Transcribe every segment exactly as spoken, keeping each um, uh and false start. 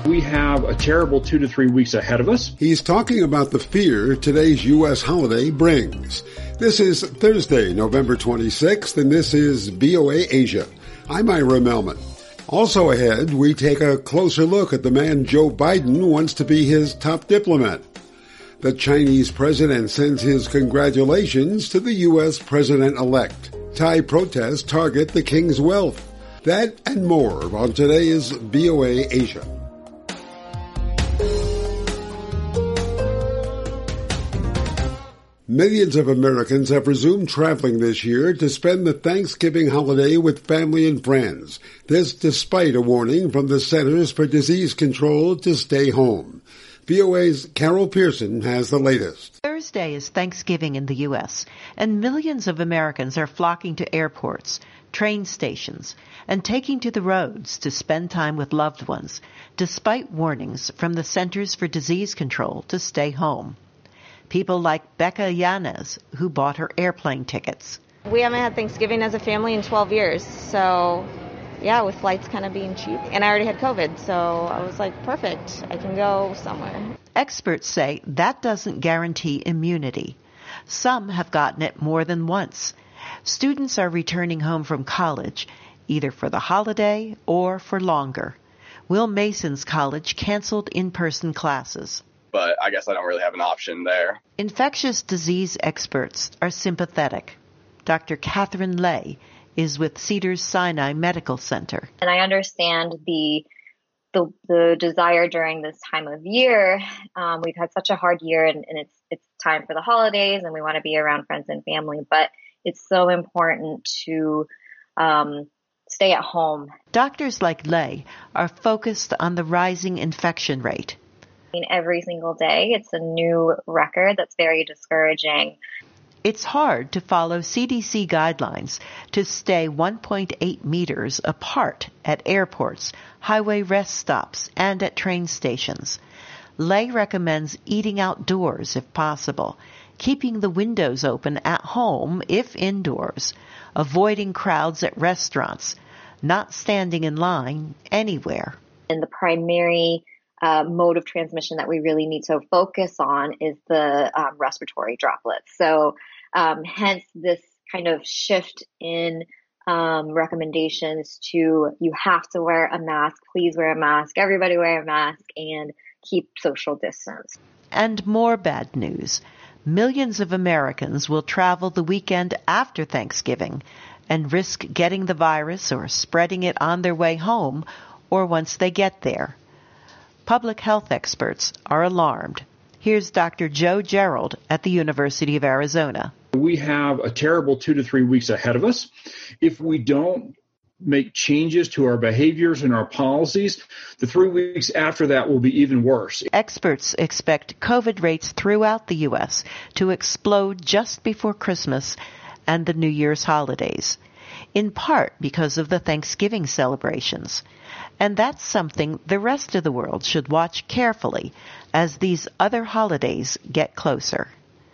We have a terrible two to three weeks ahead of us. He's talking about the fear today's U S holiday brings. This is Thursday, November twenty-sixth, and this is V O A Asia. I'm Ira Melman. Also ahead, we take a closer look at the man Joe Biden wants to be his top diplomat. The Chinese president sends his congratulations to the U S president-elect. Thai protests target the king's wealth. That and more on today's V O A Asia. Millions of Americans have resumed traveling this year to spend the Thanksgiving holiday with family and friends. This despite a warning from the Centers for Disease Control to stay home. V O A's Carol Pearson has the latest. Thursday is Thanksgiving in the U S, and millions of Americans are flocking to airports, train stations, and taking to the roads to spend time with loved ones, despite warnings from the Centers for Disease Control to stay home. People like Becca Yanez, who bought her airplane tickets. We haven't had Thanksgiving as a family in twelve years, so yeah, with flights kind of being cheap. And I already had COVID, so I was like, perfect, I can go somewhere. Experts say that doesn't guarantee immunity. Some have gotten it more than once. Students are returning home from college, either for the holiday or for longer. Will Mason's college canceled in-person classes. But I guess I don't really have an option there. Infectious disease experts are sympathetic. Doctor Catherine Lay is with Cedars-Sinai Medical Center. And I understand the the, the desire during this time of year. Um, we've had such a hard year, and, and it's it's time for the holidays, and we want to be around friends and family. But it's so important to um, stay at home. Doctors like Lay are focused on the rising infection rate. Every single day, it's a new record that's very discouraging. It's hard to follow C D C guidelines to stay one point eight meters apart at airports, highway rest stops, and at train stations. Lay recommends eating outdoors if possible, keeping the windows open at home if indoors, avoiding crowds at restaurants, not standing in line anywhere. And the primary Uh, mode of transmission that we really need to focus on is the um, respiratory droplets. So um, hence this kind of shift in um, recommendations to you have to wear a mask, please wear a mask, everybody wear a mask, and keep social distance. And more bad news. Millions of Americans will travel the weekend after Thanksgiving and risk getting the virus or spreading it on their way home or once they get there. Public health experts are alarmed. Here's Doctor Joe Gerald at the University of Arizona. We have a terrible two to three weeks ahead of us. If we don't make changes to our behaviors and our policies, the three weeks after that will be even worse. Experts expect COVID rates throughout the U S to explode just before Christmas and the New Year's holidays, in part because of the Thanksgiving celebrations. And that's something the rest of the world should watch carefully as these other holidays get closer.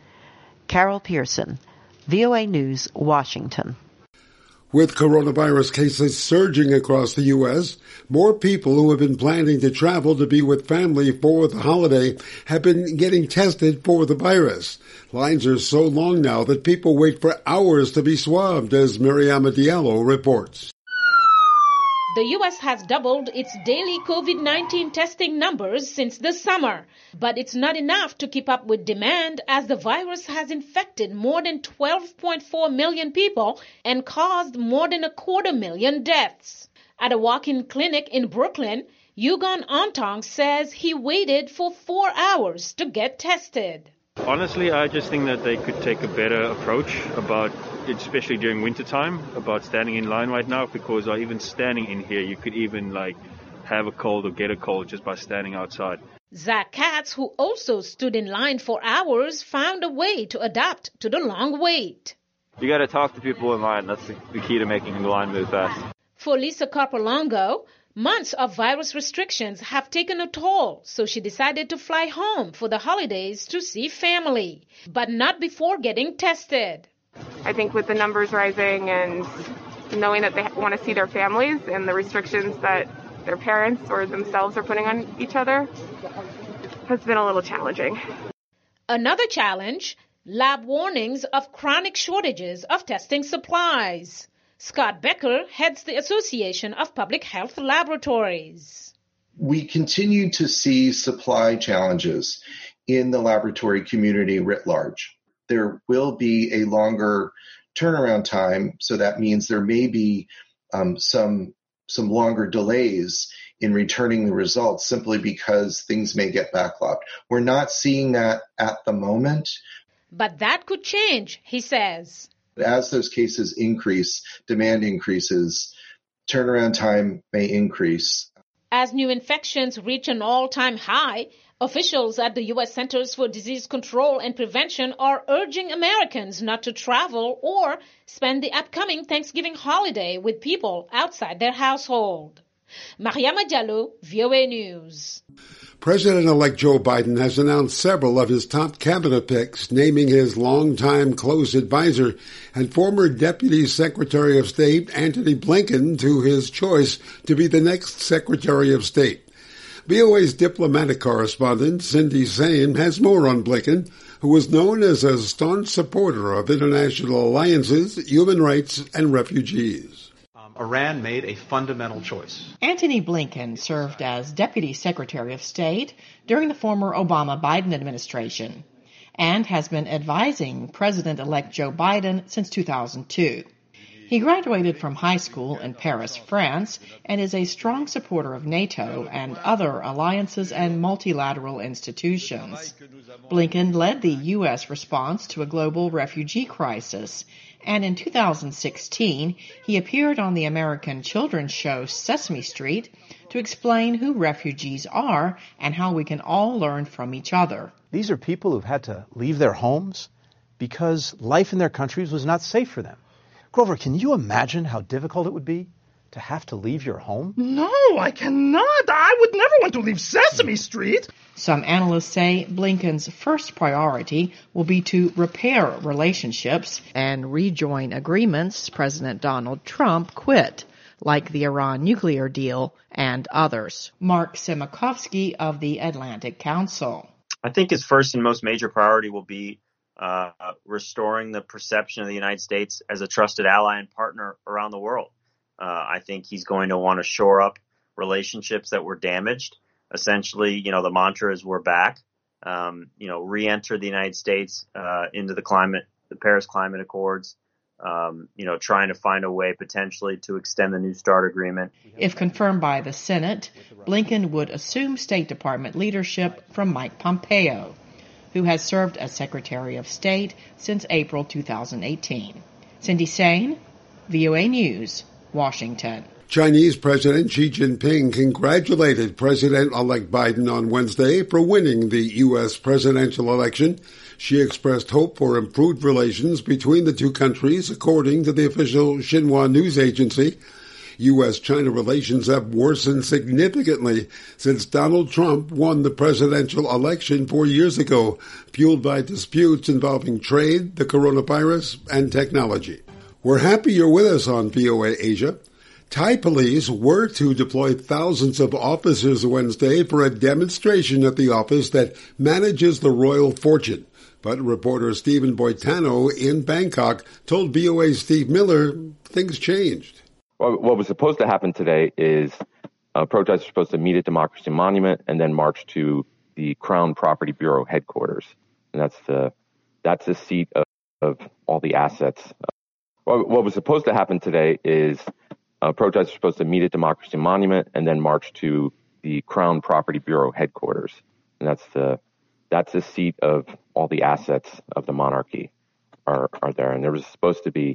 Carol Pearson, V O A News, Washington. With coronavirus cases surging across the U S, more people who have been planning to travel to be with family for the holiday have been getting tested for the virus. Lines are so long now that people wait for hours to be swabbed, as Mariama Diallo reports. The U S has doubled its daily COVID nineteen testing numbers since the summer, but it's not enough to keep up with demand as the virus has infected more than twelve point four million people and caused more than a quarter million deaths. At a walk-in clinic in Brooklyn, Yugon Ontong says he waited for four hours to get tested. Honestly, I just think that they could take a better approach about, especially during wintertime, about standing in line right now, because uh, even standing in here, you could even like have a cold or get a cold just by standing outside. Zach Katz, who also stood in line for hours, found a way to adapt to the long wait. You got to talk to people in line. That's the key to making the line move fast. For Lisa Carpolongo, months of virus restrictions have taken a toll, so she decided to fly home for the holidays to see family, but not before getting tested. I think with the numbers rising and knowing that they want to see their families and the restrictions that their parents or themselves are putting on each other has been a little challenging. Another challenge, lab warnings of chronic shortages of testing supplies. Scott Becker heads the Association of Public Health Laboratories. We continue to see supply challenges in the laboratory community writ large. There will be a longer turnaround time, so that means there may be um, some some longer delays in returning the results simply because things may get backlogged. We're not seeing that at the moment. But that could change, he says. As those cases increase, demand increases, turnaround time may increase. As new infections reach an all-time high, officials at the U S Centers for Disease Control and Prevention are urging Americans not to travel or spend the upcoming Thanksgiving holiday with people outside their household. Mariama Diallo, V O A News. President-elect Joe Biden has announced several of his top cabinet picks, naming his longtime close advisor and former Deputy Secretary of State Antony Blinken to his choice to be the next Secretary of State. V O A's diplomatic correspondent, Cindy Sain, has more on Blinken, who was known as a staunch supporter of international alliances, human rights, and refugees. Iran made a fundamental choice. Antony Blinken served as Deputy Secretary of State during the former Obama-Biden administration and has been advising President-elect Joe Biden since two thousand two. He graduated from high school in Paris, France, and is a strong supporter of NATO and other alliances and multilateral institutions. Blinken led the U S response to a global refugee crisis, and in two thousand sixteen, he appeared on the American children's show Sesame Street to explain who refugees are and how we can all learn from each other. These are people who've had to leave their homes because life in their countries was not safe for them. Grover, can you imagine how difficult it would be to have to leave your home? No, I cannot. I would never want to leave Sesame Street. Some analysts say Blinken's first priority will be to repair relationships and rejoin agreements President Donald Trump quit, like the Iran nuclear deal and others. Mark Simikovsky of the Atlantic Council. I think his first and most major priority will be uh, restoring the perception of the United States as a trusted ally and partner around the world. Uh, I think he's going to want to shore up relationships that were damaged. Essentially, you know, the mantra is we're back. Um, you know, re-enter the United States uh, into the climate, the Paris Climate Accords. Um, you know, trying to find a way potentially to extend the New START agreement. If confirmed by the Senate, Blinken would assume State Department leadership from Mike Pompeo, who has served as Secretary of State since April two thousand eighteen. Cindy Sain, V O A News, Washington. Chinese President Xi Jinping congratulated President-elect Biden on Wednesday for winning the U S presidential election. She expressed hope for improved relations between the two countries, according to the official Xinhua news agency. U S China relations have worsened significantly since Donald Trump won the presidential election four years ago, fueled by disputes involving trade, the coronavirus, and technology. We're happy you're with us on V O A Asia. Thai police were to deploy thousands of officers Wednesday for a demonstration at the office that manages the royal fortune. But reporter Stephen Boitano in Bangkok told V O A's Steve Miller things changed. Well, what was supposed to happen today is uh, protesters were supposed to meet at Democracy Monument and then march to the Crown Property Bureau headquarters. And that's the that's the seat of, of all the assets. Well, what was supposed to happen today is uh, protesters were supposed to meet at Democracy Monument and then march to the Crown Property Bureau headquarters. And that's the that's the seat of all the assets of the monarchy are, are there. And there was supposed to be,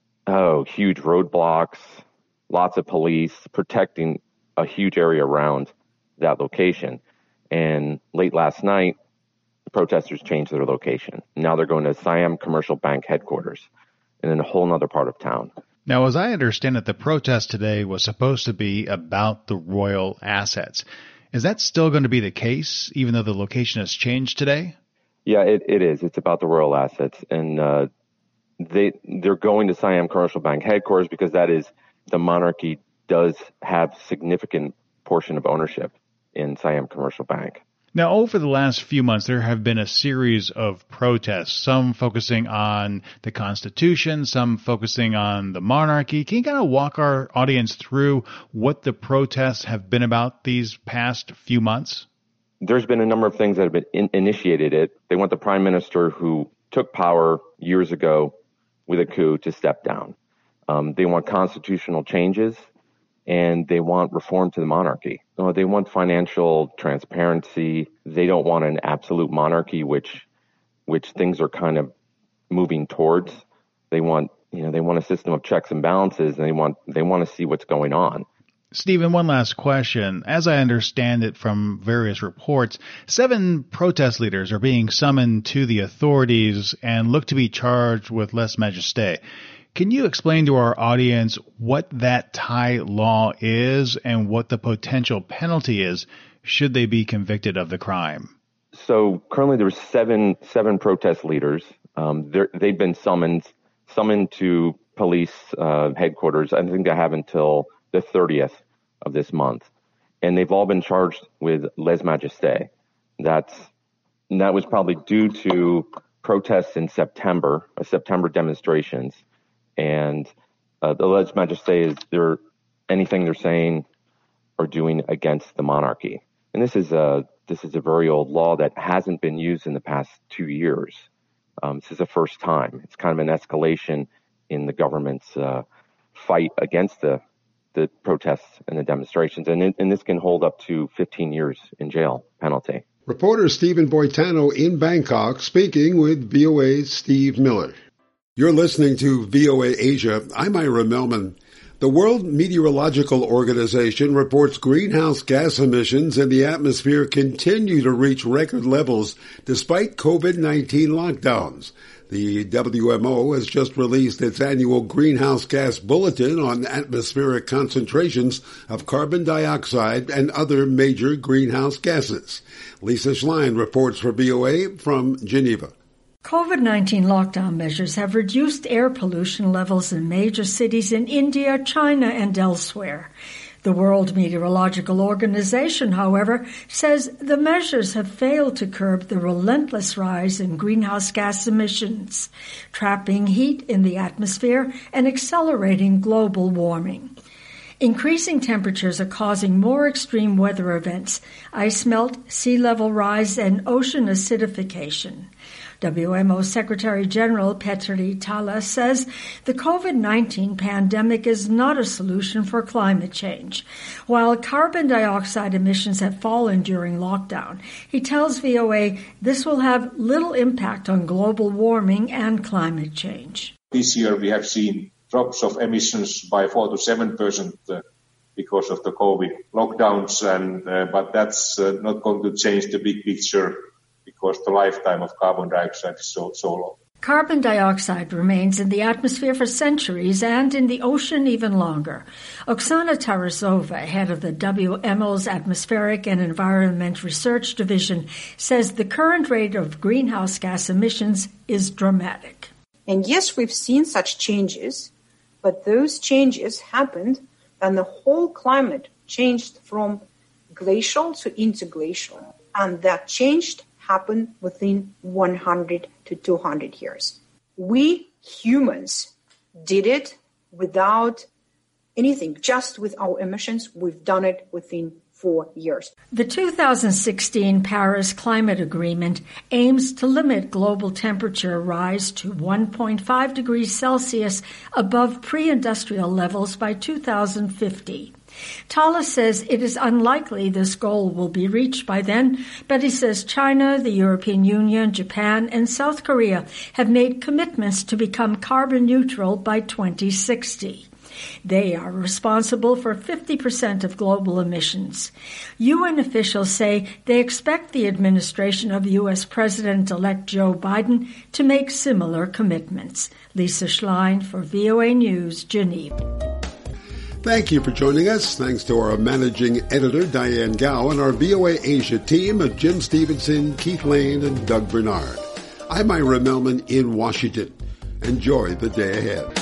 oh, huge roadblocks, lots of police protecting a huge area around that location. And late last night, the protesters changed their location. Now they're going to Siam Commercial Bank headquarters in a whole other part of town. Now, as I understand it, the protest today was supposed to be about the royal assets. Is that still going to be the case, even though the location has changed today? Yeah, it, it is. It's about the royal assets. And uh, they, they're going to Siam Commercial Bank headquarters because that is, the monarchy does have significant portion of ownership in Siam Commercial Bank. Now, over the last few months, there have been a series of protests, some focusing on the Constitution, some focusing on the monarchy. Can you kind of walk our audience through what the protests have been about these past few months? There's been a number of things that have been in- initiated it. They want the prime minister who took power years ago with a coup to step down. Um, they want constitutional changes, and they want reform to the monarchy. Uh, they want financial transparency. They don't want an absolute monarchy, which which things are kind of moving towards. They want, you know, they want a system of checks and balances, and they want they want to see what's going on. Stephen, one last question. As I understand it from various reports, seven protest leaders are being summoned to the authorities and look to be charged with lèse-majesté. Can you explain to our audience what that Thai law is and what the potential penalty is should they be convicted of the crime? So currently there's seven seven protest leaders. Um, they've been summoned summoned to police uh, headquarters. I think they have until the thirtieth of this month, and they've all been charged with lèse-majesté. That's that was probably due to protests in September, uh, September demonstrations. And uh, the lèse-majesté is they're, anything they're saying or doing against the monarchy. And this is a this is a very old law that hasn't been used in the past two years. Um, this is the first time. It's kind of an escalation in the government's uh, fight against the the protests and the demonstrations. And, it, and this can hold up to fifteen years in jail penalty. Reporter Stephen Boitano in Bangkok speaking with V O A's Steve Miller. You're listening to V O A Asia. I'm Ira Melman. The World Meteorological Organization reports greenhouse gas emissions in the atmosphere continue to reach record levels despite COVID nineteen lockdowns. The W M O has just released its annual greenhouse gas bulletin on atmospheric concentrations of carbon dioxide and other major greenhouse gases. Lisa Schlein reports for V O A from Geneva. COVID nineteen lockdown measures have reduced air pollution levels in major cities in India, China, and elsewhere. The World Meteorological Organization, however, says the measures have failed to curb the relentless rise in greenhouse gas emissions, trapping heat in the atmosphere and accelerating global warming. Increasing temperatures are causing more extreme weather events, ice melt, sea level rise, and ocean acidification. W M O Secretary General Petri Tala says the COVID nineteen pandemic is not a solution for climate change. While carbon dioxide emissions have fallen during lockdown, he tells V O A this will have little impact on global warming and climate change. This year we have seen drops of emissions by four to seven percent uh, because of the COVID lockdowns, and uh, but that's uh, not going to change the big picture, because the lifetime of carbon dioxide is so, so long. Carbon dioxide remains in the atmosphere for centuries and in the ocean even longer. Oksana Tarasova, head of the W M O's Atmospheric and Environment Research Division, says the current rate of greenhouse gas emissions is dramatic. And yes, we've seen such changes, but those changes happened and the whole climate changed from glacial to interglacial. And that changed happened within one hundred to two hundred years. We humans did it without anything, just with our emissions. We've done it within four years. The two thousand sixteen Paris Climate Agreement aims to limit global temperature rise to one point five degrees Celsius above pre-industrial levels by two thousand fifty. Tala says it is unlikely this goal will be reached by then, but he says China, the European Union, Japan, and South Korea have made commitments to become carbon neutral by twenty sixty. They are responsible for fifty percent of global emissions. U N officials say they expect the administration of U S President-elect Joe Biden to make similar commitments. Lisa Schlein for V O A News, Geneva. Thank you for joining us. Thanks to our managing editor, Diane Gao, and our V O A Asia team of Jim Stevenson, Keith Lane, and Doug Bernard. I'm Ira Melman in Washington. Enjoy the day ahead.